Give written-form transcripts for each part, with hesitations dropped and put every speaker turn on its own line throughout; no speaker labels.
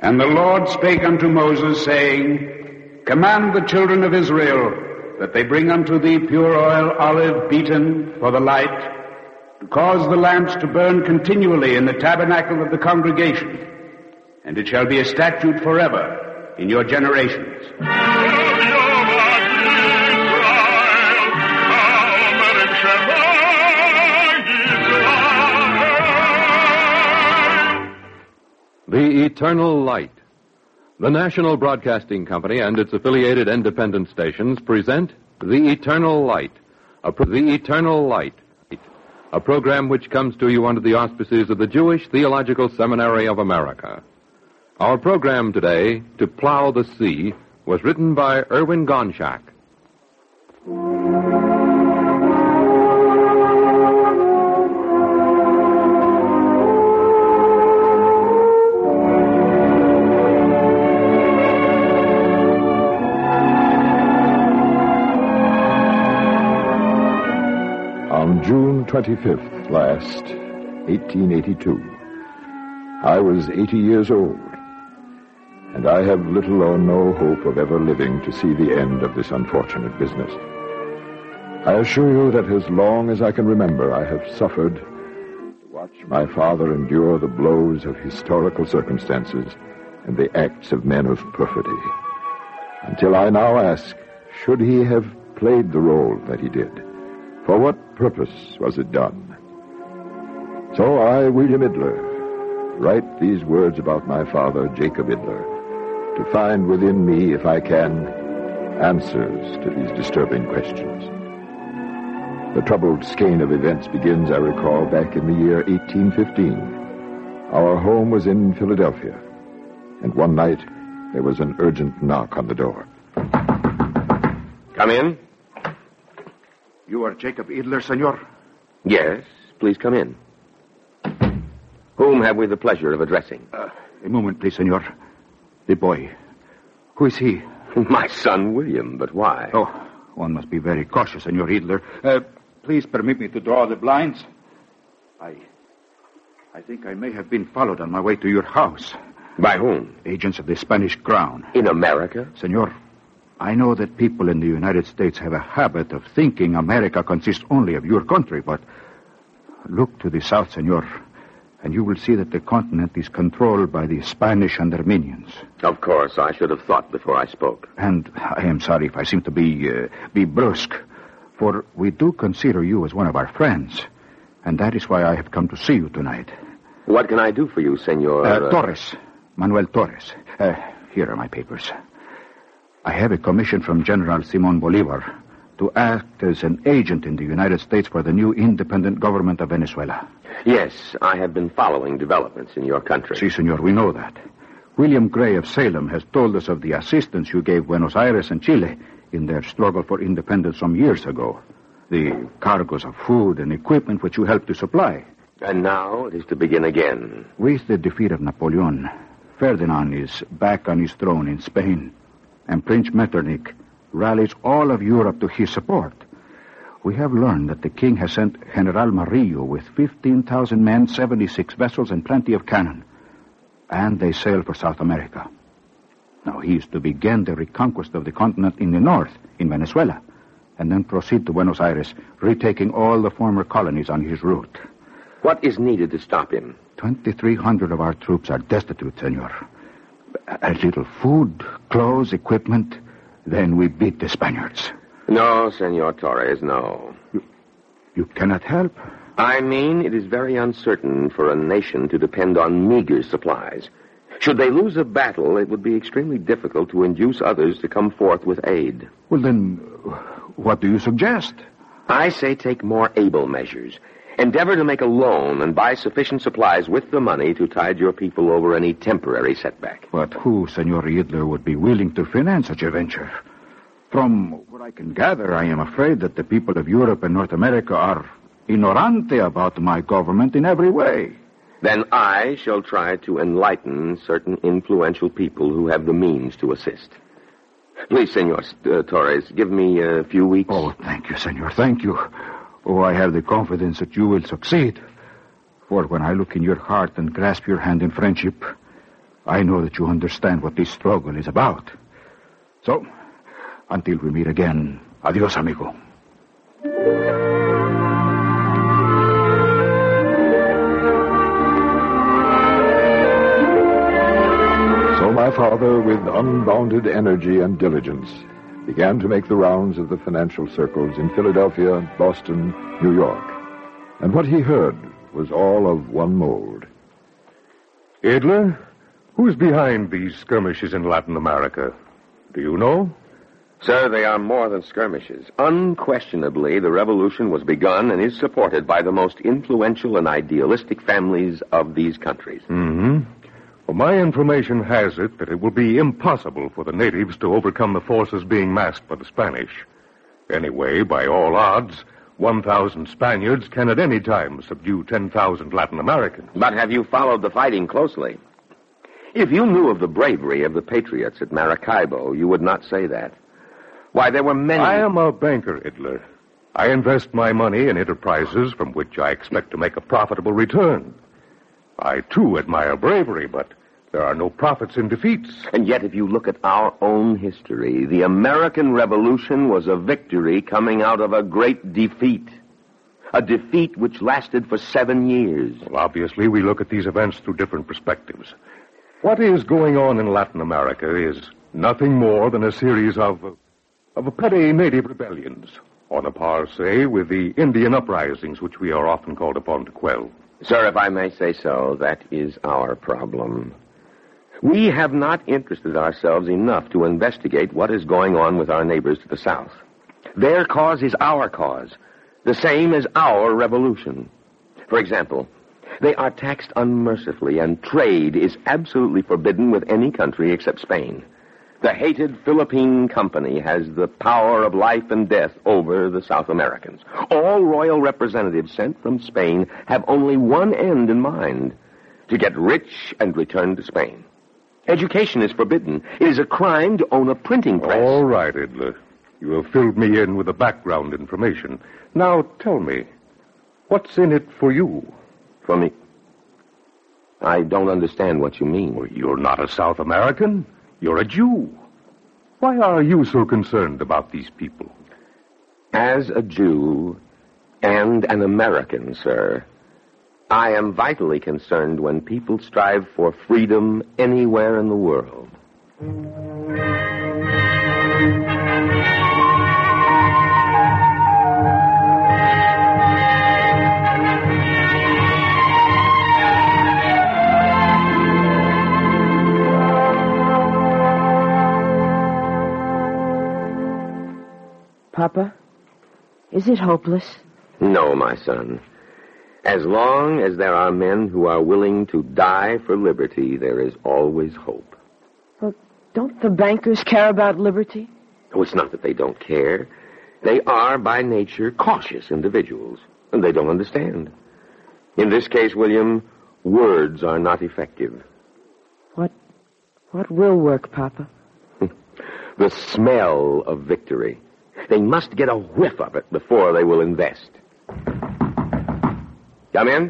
And the Lord spake unto Moses, saying, Command the children of Israel that they bring unto thee pure oil, olive beaten for the light, to cause the lamps to burn continually in the tabernacle of the congregation. And it shall be a statute forever in your generations.
The Eternal Light. The National Broadcasting Company and its affiliated independent stations present The Eternal Light. The Eternal Light. A program which comes to you under the auspices of the Jewish Theological Seminary of America. Our program today, To Plow the Sea, was written by Erwin Gonschak.
On June 25th last, 1882, I was 80 years old, and I have little or no hope of ever living to see the end of this unfortunate business. I assure you that as long as I can remember, I have suffered to watch my father endure the blows of historical circumstances and the acts of men of perfidy, until I now ask, should he have played the role that he did? For what purpose was it done? So I, William Idler, write these words about my father, Jacob Idler, to find within me, if I can, answers to these disturbing questions. The troubled skein of events begins, I recall, back in the year 1815. Our home was in Philadelphia, and one night there was an urgent knock on the door.
Come in.
You are Jacob Idler, senor?
Yes, please come in. Whom have we the pleasure of addressing?
A moment, please, senor. The boy. Who is he?
My son, William, but why?
Oh, one must be very cautious, senor Idler. Please permit me to draw the blinds. I think I may have been followed on my way to your house.
By whom?
Agents of the Spanish Crown.
In America?
Senor, I know that people in the United States have a habit of thinking America consists only of your country, but look to the south, senor, and you will see that the continent is controlled by the Spanish and their minions.
Of course, I should have thought before I spoke.
And I am sorry if I seem to be brusque, for we do consider you as one of our friends, and that is why I have come to see you tonight.
What can I do for you, senor?
Torres. Manuel Torres. Here are my papers. I have a commission from General Simon Bolivar to act as an agent in the United States for the new independent government of Venezuela.
Yes, I have been following developments in your country.
Si, senor, we know that. William Gray of Salem has told us of the assistance you gave Buenos Aires and Chile in their struggle for independence some years ago. The cargoes of food and equipment which you helped to supply.
And now it is to begin again.
With the defeat of Napoleon, Ferdinand is back on his throne in Spain, and Prince Metternich rallies all of Europe to his support. We have learned that the king has sent General Marillo with 15,000 men, 76 vessels, and plenty of cannon. And they sail for South America. Now, he is to begin the reconquest of the continent in the north, in Venezuela, and then proceed to Buenos Aires, retaking all the former colonies on his route.
What is needed to stop him?
2,300 of our troops are destitute, senor. A little food, clothes, equipment, then we beat the Spaniards.
No, Senor Torres, no.
You cannot help?
I mean, it is very uncertain for a nation to depend on meager supplies. Should they lose a battle, it would be extremely difficult to induce others to come forth with aid.
Well, then, what do you suggest?
I say take more able measures. Endeavor to make a loan and buy sufficient supplies with the money to tide your people over any temporary setback.
But who, Senor Idler, would be willing to finance such a venture? From what I can gather, I am afraid that the people of Europe and North America are ignorante about my government in every way.
Then I shall try to enlighten certain influential people who have the means to assist. Please, Senor Torres, give me a few weeks.
Oh, thank you, Senor, thank you. Oh, I have the confidence that you will succeed. For when I look in your heart and grasp your hand in friendship, I know that you understand what this struggle is about. So, until we meet again, adios, amigo.
So my father, with unbounded energy and diligence, began to make the rounds of the financial circles in Philadelphia, Boston, New York. And what he heard was all of one mold.
Adler, who's behind these skirmishes in Latin America? Do you know?
Sir, they are more than skirmishes. Unquestionably, the revolution was begun and is supported by the most influential and idealistic families of these countries.
Mm-hmm. Well, my information has it that it will be impossible for the natives to overcome the forces being massed by the Spanish. Anyway, by all odds, 1,000 Spaniards can at any time subdue 10,000 Latin Americans.
But have you followed the fighting closely? If you knew of the bravery of the patriots at Maracaibo, you would not say that. Why, there were many...
I am a banker, Hitler. I invest my money in enterprises from which I expect to make a profitable return. I, too, admire bravery, but there are no profits in defeats.
And yet, if you look at our own history, the American Revolution was a victory coming out of a great defeat. A defeat which lasted for 7 years.
Well, obviously, we look at these events through different perspectives. What is going on in Latin America is nothing more than a series of petty native rebellions, on a par, say, with the Indian uprisings which we are often called upon to quell.
Sir, if I may say so, that is our problem. We have not interested ourselves enough to investigate what is going on with our neighbors to the south. Their cause is our cause, the same as our revolution. For example, they are taxed unmercifully, and trade is absolutely forbidden with any country except Spain. The hated Philippine Company has the power of life and death over the South Americans. All royal representatives sent from Spain have only one end in mind: to get rich and return to Spain. Education is forbidden. It is a crime to own a printing press.
All right, Idler. You have filled me in with the background information. Now tell me, what's in it for you?
For me? I don't understand what you mean.
Well, you're not a South American. You're a Jew. Why are you so concerned about these people?
As a Jew and an American, sir, I am vitally concerned when people strive for freedom anywhere in the world.
Papa, is it hopeless?
No, my son. As long as there are men who are willing to die for liberty, there is always hope.
Well, don't the bankers care about liberty?
Oh, it's not that they don't care. They are, by nature, cautious individuals, and they don't understand. In this case, William, words are not effective.
What will work, Papa?
The smell of victory. They must get a whiff of it before they will invest. Come in.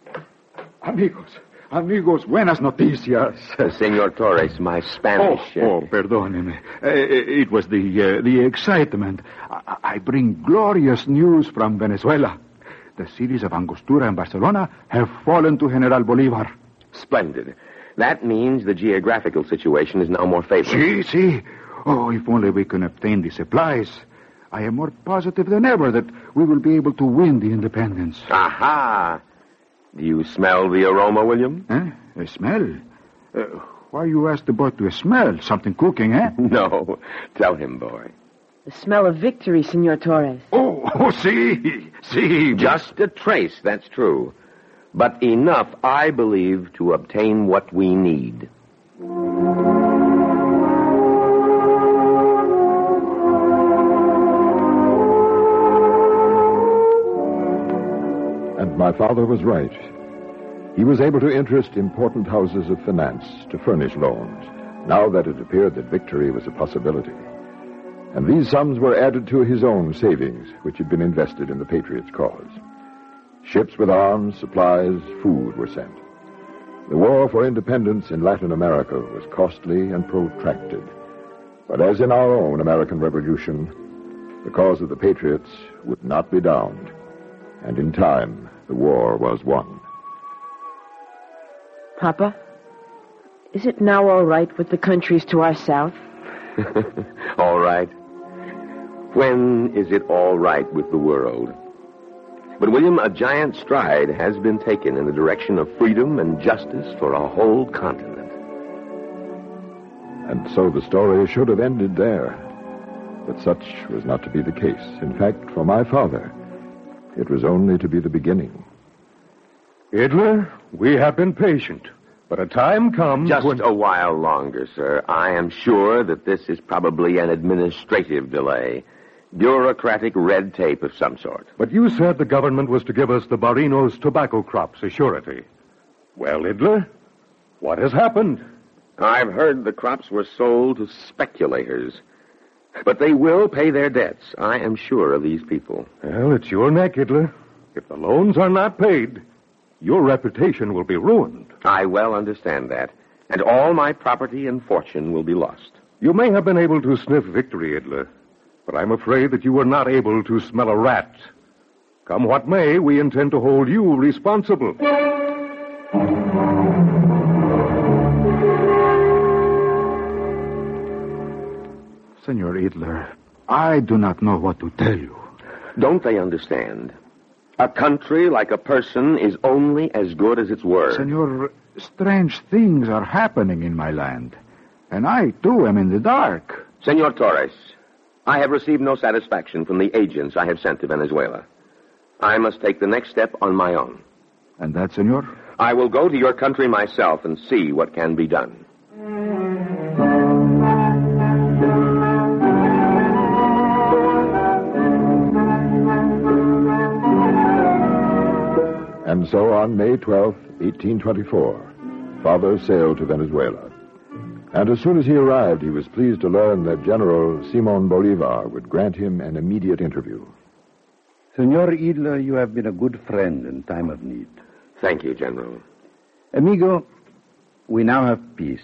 Amigos, buenas noticias.
Senor Torres, my Spanish...
Perdóneme. It was the excitement. I bring glorious news from Venezuela. The cities of Angostura and Barcelona have fallen to General Bolivar.
Splendid. That means the geographical situation is now more favorable.
Si. Oh, if only we can obtain the supplies. I am more positive than ever that we will be able to win the independence.
Aha! Do you smell the aroma, William?
A smell? Why you ask the boy to smell? Something cooking, eh?
No. Tell him, boy.
The smell of victory, Senor Torres.
See.
Just a trace, that's true. But enough, I believe, to obtain what we need.
And my father was right. He was able to interest important houses of finance to furnish loans, now that it appeared that victory was a possibility. And these sums were added to his own savings, which had been invested in the Patriots' cause. Ships with arms, supplies, food were sent. The war for independence in Latin America was costly and protracted. But as in our own American Revolution, the cause of the patriots would not be downed. And in time, the war was won.
Papa, is it now all right with the countries to our south?
All right. When is it all right with the world? But, William, a giant stride has been taken in the direction of freedom and justice for a whole continent.
And so the story should have ended there. But such was not to be the case. In fact, for my father, it was only to be the beginning.
Idler, we have been patient, but a time comes
Just
when...
a while longer, sir. I am sure that this is probably an administrative delay. Bureaucratic red tape of some sort.
But you said the government was to give us the Barrinos tobacco crops as surety. Well, Idler, what has happened?
I've heard the crops were sold to speculators. But they will pay their debts. I am sure of these people.
Well, it's your neck, Idler. If the loans are not paid, your reputation will be ruined.
I well understand that. And all my property and fortune will be lost.
You may have been able to sniff victory, Idler, but I'm afraid that you were not able to smell a rat. Come what may, we intend to hold you responsible.
Senor Idler, I do not know what to tell you.
Don't they understand? A country, like a person, is only as good as its word.
Senor, strange things are happening in my land, and I, too, am in the dark.
Senor Torres, I have received no satisfaction from the agents I have sent to Venezuela. I must take the next step on my own.
And that, senor?
I will go to your country myself and see what can be done.
And so on May 12th, 1824, Father sailed to Venezuela. And as soon as he arrived, he was pleased to learn that General Simon Bolivar would grant him an immediate interview.
Senor Idler, you have been a good friend in time of need.
Thank you, General.
Amigo, we now have peace.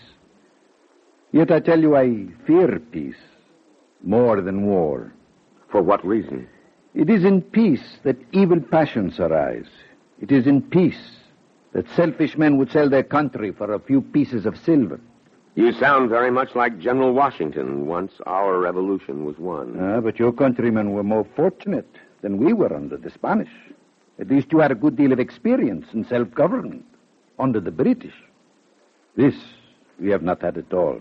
Yet I tell you, I fear peace more than war.
For what reason?
It is in peace that evil passions arise. It is in peace that selfish men would sell their country for a few pieces of silver.
You sound very much like General Washington once our revolution was won.
But your countrymen were more fortunate than we were under the Spanish. At least you had a good deal of experience in self-government under the British. This we have not had at all.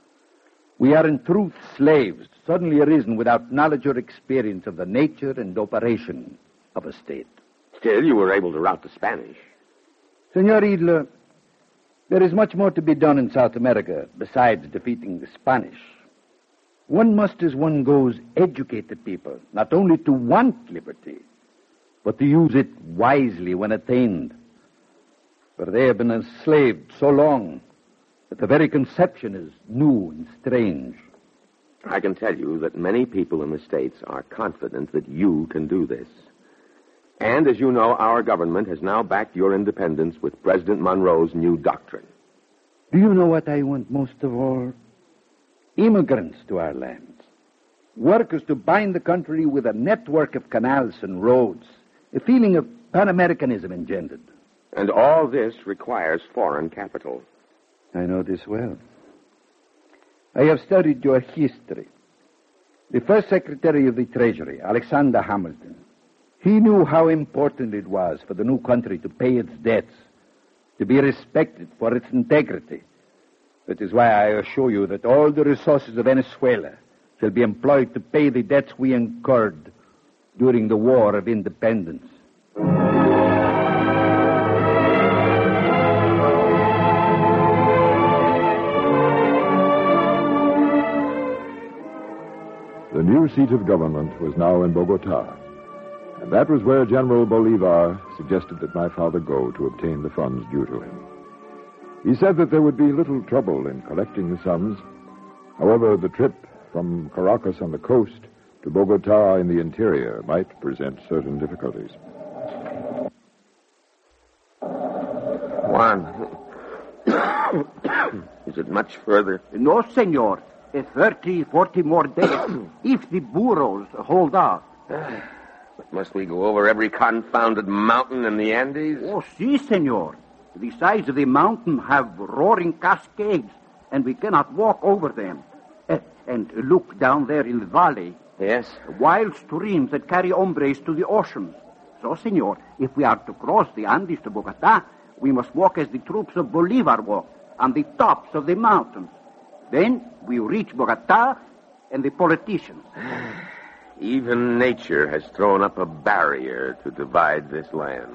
We are in truth slaves, suddenly arisen without knowledge or experience of the nature and operation of a state.
Still, you were able to rout the Spanish.
Senor Idler, there is much more to be done in South America besides defeating the Spanish. One must, as one goes, educate the people, not only to want liberty, but to use it wisely when attained. For they have been enslaved so long that the very conception is new and strange.
I can tell you that many people in the States are confident that you can do this. And, as you know, our government has now backed your independence with President Monroe's new doctrine.
Do you know what I want most of all? Immigrants to our lands. Workers to bind the country with a network of canals and roads. A feeling of Pan-Americanism engendered.
And all this requires foreign capital.
I know this well. I have studied your history. The first Secretary of the Treasury, Alexander Hamilton, he knew how important it was for the new country to pay its debts, to be respected for its integrity. That is why I assure you that all the resources of Venezuela shall be employed to pay the debts we incurred during the War of Independence.
The new seat of government was now in Bogota, and that was where General Bolivar suggested that my father go to obtain the funds due to him. He said that there would be little trouble in collecting the sums. However, the trip from Caracas on the coast to Bogota in the interior might present certain difficulties.
Juan, Is it much further?
No, senor. 30, 40 more days, if the burros hold out.
But must we go over every confounded mountain in the Andes?
Oh, si, senor. The sides of the mountain have roaring cascades, and we cannot walk over them. And look down there in the valley.
Yes?
Wild streams that carry hombres to the oceans. So, senor, if we are to cross the Andes to Bogota, we must walk as the troops of Bolivar walked, on the tops of the mountains. Then we reach Bogota and the politicians.
Even nature has thrown up a barrier to divide this land.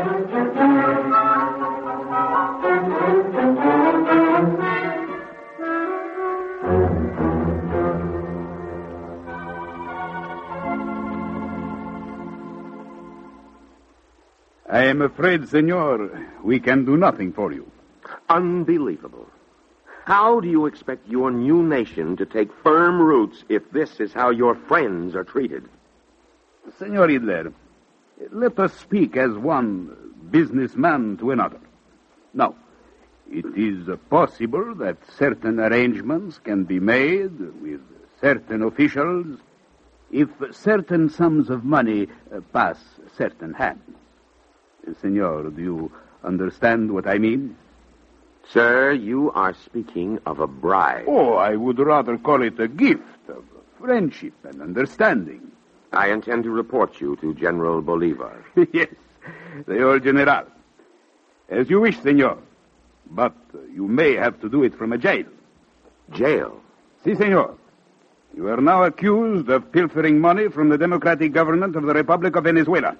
I am afraid, senor, we can do nothing for you.
Unbelievable. How do you expect your new nation to take firm roots if this is how your friends are treated?
Senor Hitler, let us speak as one businessman to another. Now, it is possible that certain arrangements can be made with certain officials if certain sums of money pass certain hands. Senor, do you understand what I mean?
Sir, you are speaking of a bribe.
Oh, I would rather call it a gift of friendship and understanding.
I intend to report you to General Bolivar.
Yes, Señor General. As you wish, senor. But you may have to do it from a jail.
Jail?
Si, senor. You are now accused of pilfering money from the democratic government of the Republic of Venezuela.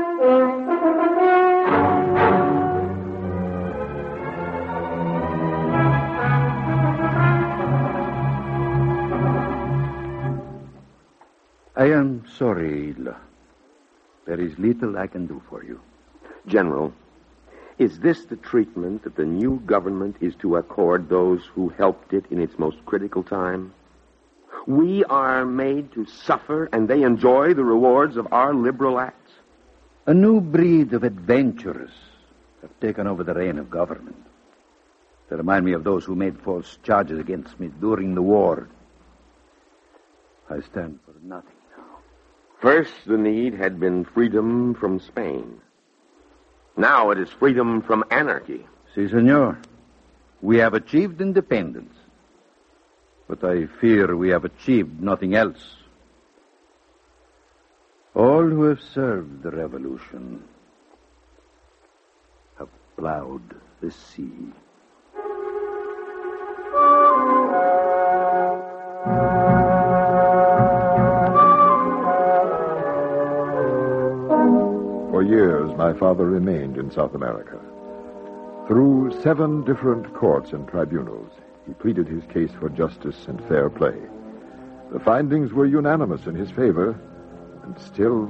I am sorry, Hitler. There is little I can do for you.
General, is this the treatment that the new government is to accord those who helped it in its most critical time? We are made to suffer, and they enjoy the rewards of our liberal acts?
A new breed of adventurers have taken over the reign of government. They remind me of those who made false charges against me during the war. I stand for nothing.
First, the need had been freedom from Spain. Now it is freedom from anarchy.
Si, senor. We have achieved independence. But I fear we have achieved nothing else. All who have served the revolution have plowed the sea.
For years, my father remained in South America. Through 7 different courts and tribunals, he pleaded his case for justice and fair play. The findings were unanimous in his favor, and still...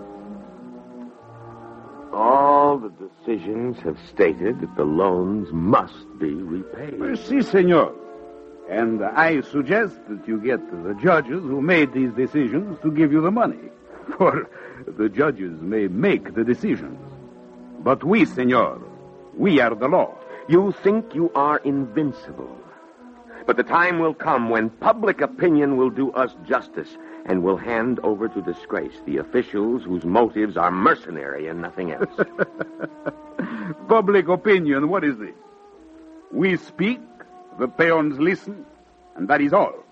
All the decisions have stated that the loans must be repaid.
Si, senor. And I suggest that you get the judges who made these decisions to give you the money. For the judges may make the decisions. But we, senor, we are the law.
You think you are invincible. But the time will come when public opinion will do us justice and will hand over to disgrace the officials whose motives are mercenary and nothing else.
Public opinion, what is this? We speak, the peons listen, and that is all.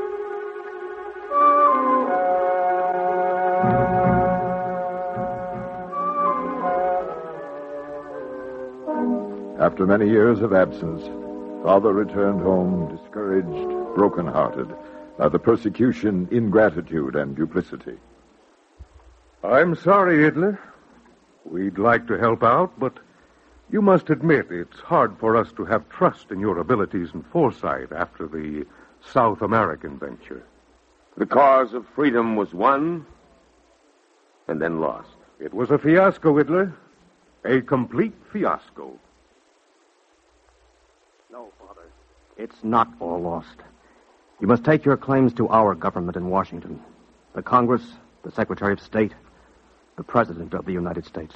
After many years of absence, Father returned home discouraged, broken-hearted by the persecution, ingratitude, and duplicity.
I'm sorry, Hitler. We'd like to help out, but you must admit it's hard for us to have trust in your abilities and foresight after the South American venture.
The cause of freedom was won and then lost.
It was a fiasco, Hitler. A complete fiasco.
No, Father. It's not all lost. You must take your claims to our government in Washington. The Congress, the Secretary of State, the President of the United States.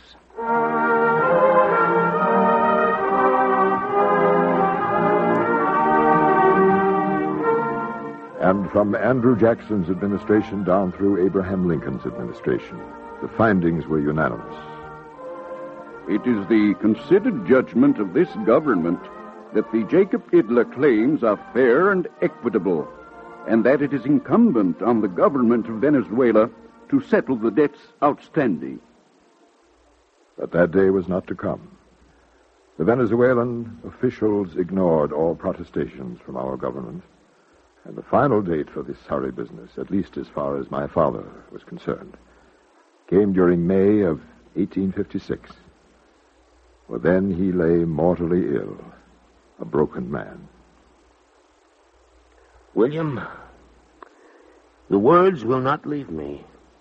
And from Andrew Jackson's administration down through Abraham Lincoln's administration, the findings were unanimous.
It is the considered judgment of this government that the Jacob Idler claims are fair and equitable, and that it is incumbent on the government of Venezuela to settle the debts outstanding.
But that day was not to come. The Venezuelan officials ignored all protestations from our government, and the final date for this sorry business, at least as far as my father was concerned, came during May of 1856. For then he lay mortally ill, a broken man.
William, the words will not leave me.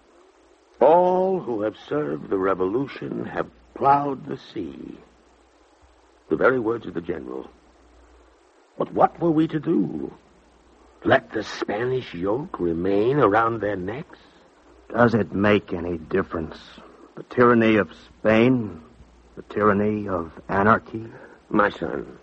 All who have served the revolution have plowed the sea. The very words of the general. But what were we to do? Let the Spanish yoke remain around their necks?
Does it make any difference? The tyranny of Spain, the tyranny of anarchy?
My son,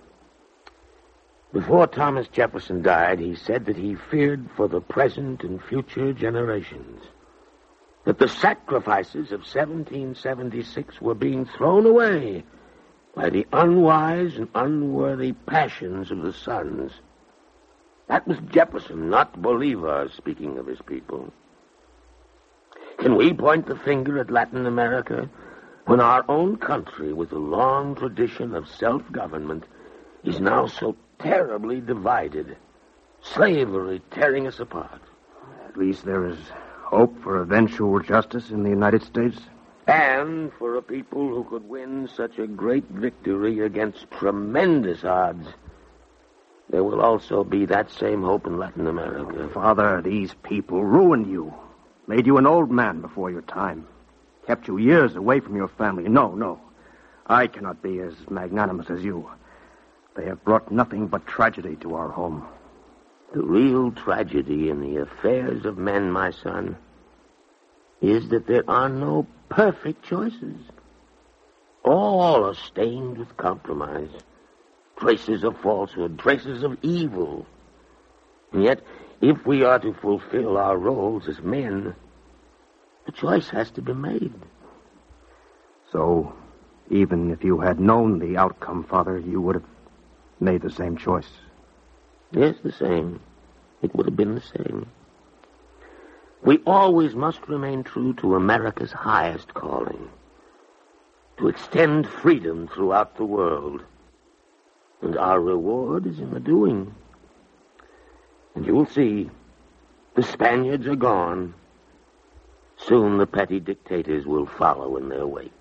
before Thomas Jefferson died, he said that he feared for the present and future generations, that the sacrifices of 1776 were being thrown away by the unwise and unworthy passions of the sons. That was Jefferson, not Bolivar, speaking of his people. Can we point the finger at Latin America when our own country, with a long tradition of self-government, is now so terribly divided, slavery tearing us apart?
At least there is hope for eventual justice in the United States.
And for a people who could win such a great victory against tremendous odds, there will also be that same hope in Latin America.
Father, these people ruined you, made you an old man before your time, kept you years away from your family. No, I cannot be as magnanimous as you. They have brought nothing but tragedy to our home.
The real tragedy in the affairs of men, my son, is that there are no perfect choices. All are stained with compromise, traces of falsehood, traces of evil. And yet, if we are to fulfill our roles as men, a choice has to be made.
So, even if you had known the outcome, Father, you would have made the same choice?
Yes, the same. It would have been the same. We always must remain true to America's highest calling, to extend freedom throughout the world. And our reward is in the doing. And you'll see, the Spaniards are gone. Soon the petty dictators will follow in their wake.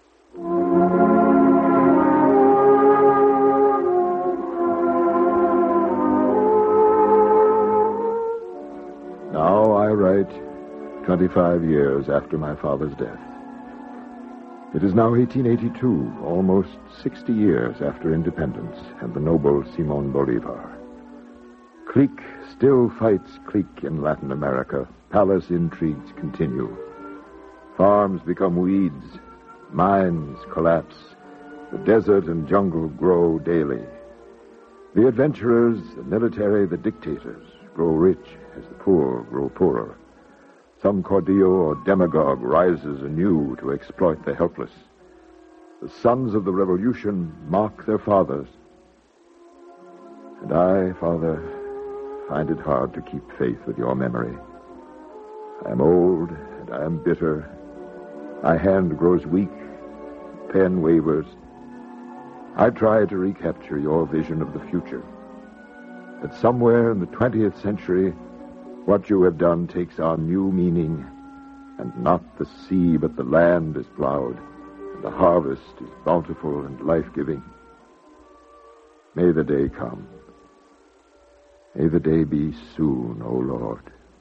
Now I write 25 years after my father's death. It is now 1882, almost 60 years after independence and the noble Simón Bolívar. Clique still fights clique in Latin America. Palace intrigues continue. Farms become weeds. Mines collapse. The desert and jungle grow daily. The adventurers, the military, the dictators grow rich as the poor grow poorer. Some caudillo or demagogue rises anew to exploit the helpless. The sons of the revolution mock their fathers. And I, Father, find it hard to keep faith with your memory. I am old and I am bitter. My hand grows weak. Pen wavers. I try to recapture your vision of the future. That somewhere in the 20th century, what you have done takes on new meaning, and not the sea but the land is plowed, and the harvest is bountiful and life-giving. May the day come. May the day be soon, O Lord.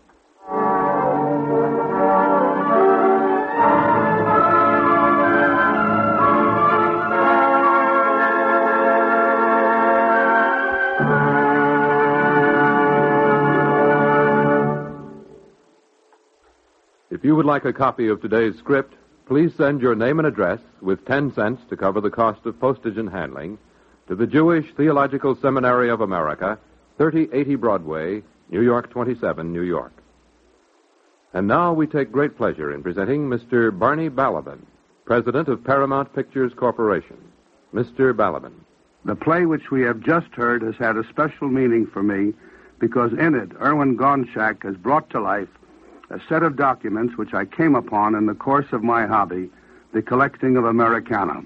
If you would like a copy of today's script, please send your name and address with 10 cents to cover the cost of postage and handling to the Jewish Theological Seminary of America, 3080 Broadway, New York 27, New York. And now we take great pleasure in presenting Mr. Barney Balaban, President of Paramount Pictures Corporation. Mr. Balaban.
The play which we have just heard has had a special meaning for me because in it, Erwin Gonchak has brought to life a set of documents which I came upon in the course of my hobby, the collecting of Americana.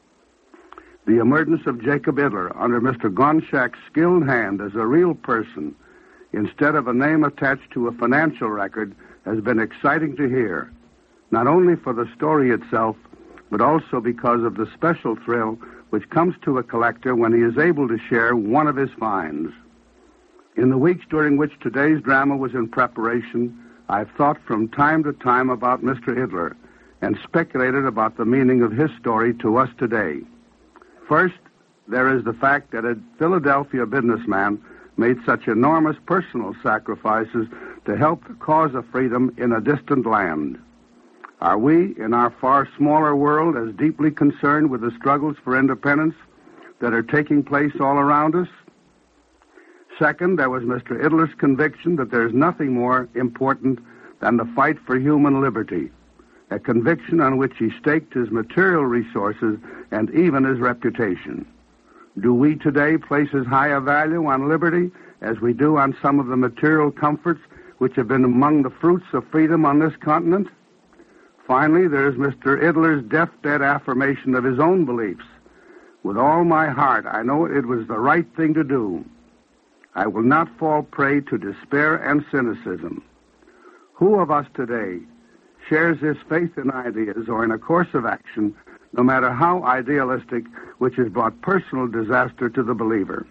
The emergence of Jacob Idler under Mr. Gonchak's skilled hand as a real person, instead of a name attached to a financial record, has been exciting to hear, not only for the story itself, but also because of the special thrill which comes to a collector when he is able to share one of his finds. In the weeks during which today's drama was in preparation, I've thought from time to time about Mr. Idler and speculated about the meaning of his story to us today. First, there is the fact that a Philadelphia businessman made such enormous personal sacrifices to help the cause of freedom in a distant land. Are we, in our far smaller world, as deeply concerned with the struggles for independence that are taking place all around us? Second, there was Mr. Idler's conviction that there is nothing more important than the fight for human liberty, a conviction on which he staked his material resources and even his reputation. Do we today place as high a value on liberty as we do on some of the material comforts which have been among the fruits of freedom on this continent? Finally, there is Mr. Idler's deathbed affirmation of his own beliefs. With all my heart, I know it was the right thing to do. I will not fall prey to despair and cynicism. Who of us today shares this faith in ideas or in a course of action, no matter how idealistic, which has brought personal disaster to the believer?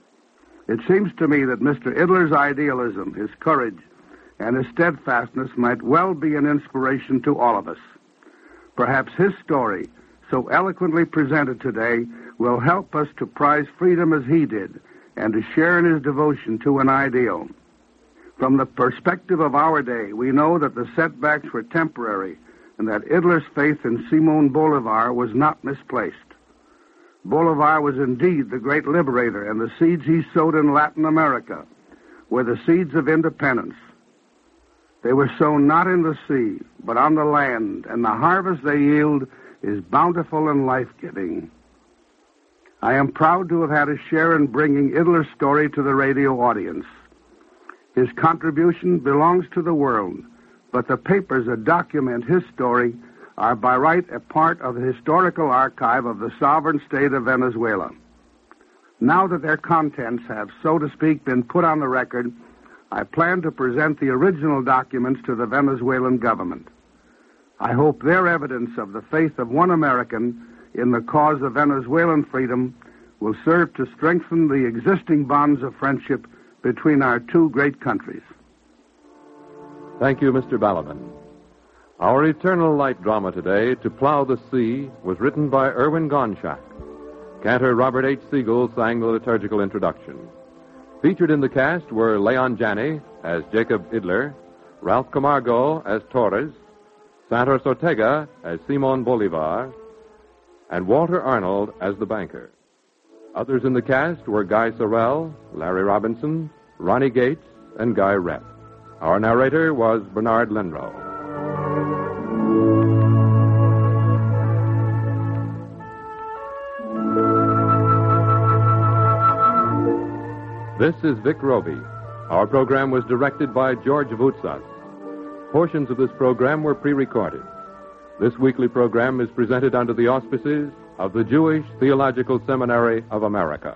It seems to me that Mr. Idler's idealism, his courage, and his steadfastness might well be an inspiration to all of us. Perhaps his story, so eloquently presented today, will help us to prize freedom as he did and to share in his devotion to an ideal. From the perspective of our day, we know that the setbacks were temporary and that Idler's faith in Simon Bolivar was not misplaced. Bolivar was indeed the great liberator, and the seeds he sowed in Latin America were the seeds of independence. They were sown not in the sea, but on the land, and the harvest they yield is bountiful and life-giving. I am proud to have had a share in bringing Idler's story to the radio audience. His contribution belongs to the world, but the papers that document his story are by right a part of the historical archive of the sovereign state of Venezuela. Now that their contents have, so to speak, been put on the record, I plan to present the original documents to the Venezuelan government. I hope their evidence of the faith of one American in the cause of Venezuelan freedom will serve to strengthen the existing bonds of friendship between our two great countries.
Thank you, Mr. Balaban. Our Eternal Light drama today, To Plow the Sea, was written by Erwin Gonchak. Cantor Robert H. Siegel sang the liturgical introduction. Featured in the cast were Leon Janney as Jacob Idler, Ralph Camargo as Torres, Santos Ortega as Simon Bolivar, and Walter Arnold as the banker. Others in the cast were Guy Sorrell, Larry Robinson, Ronnie Gates, and Guy Rep. Our narrator was Bernard Lenrow. This is Vic Roby. Our program was directed by George Voutsas. Portions of this program were pre-recorded. This weekly program is presented under the auspices of the Jewish Theological Seminary of America.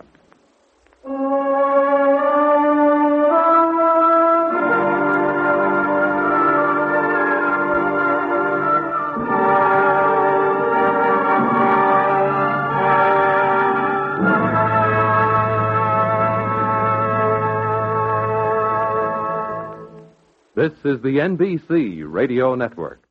This is the NBC Radio Network.